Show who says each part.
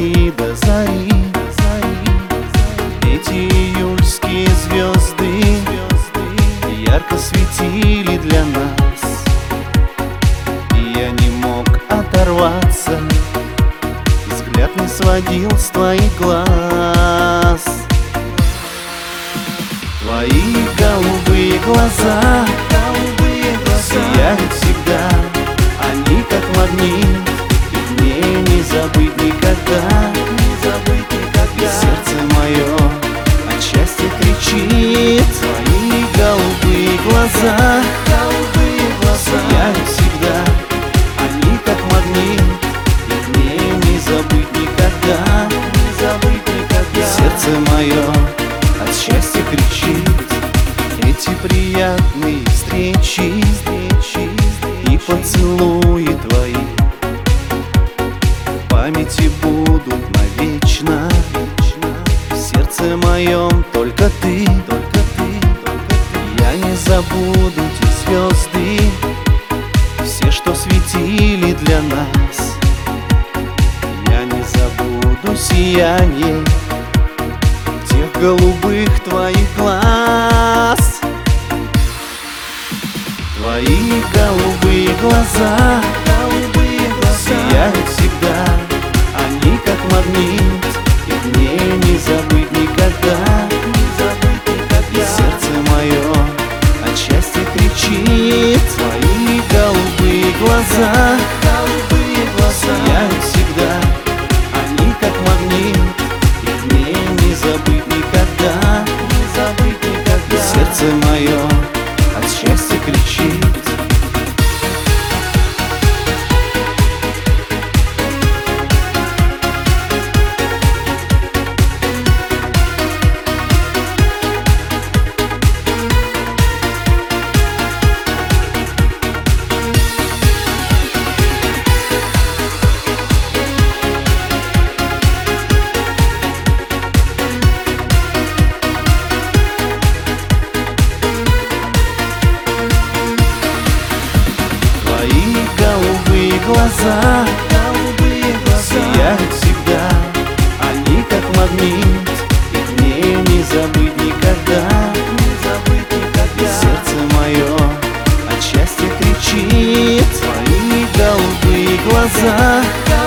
Speaker 1: зари до зари. Эти июльские звезды ярко светили для нас, и я не мог оторваться, взгляд не сводил с твоих глаз. Твои голубые глаза сияют всегда, они как магнит, их мне не забыть никогда. Сердце мое от счастья кричит. Твои голубые глаза сияют всегда, они как магнит, их мне не забыть никогда. Сердце мое от счастья кричит. Эти приятные встречи и поцелуи твои в памяти будут навечно. В сердце моем только ты. Я не забуду те звезды, все, что светили для нас. Я не забуду сияние тех голубых твоих глаз. Твои голубые глаза сияют всегда, они как магнит, их мне не забыть никогда. Сердце мое от счастья кричит. Твои голубые глаза сияют всегда, они как магнит, их мне не забыть никогда. Сердце мое от счастья кричит. Глаза сияют всегда, они как магнит, их мне не забыть никогда. Сердце мое от счастья кричит. Твои голубые глаза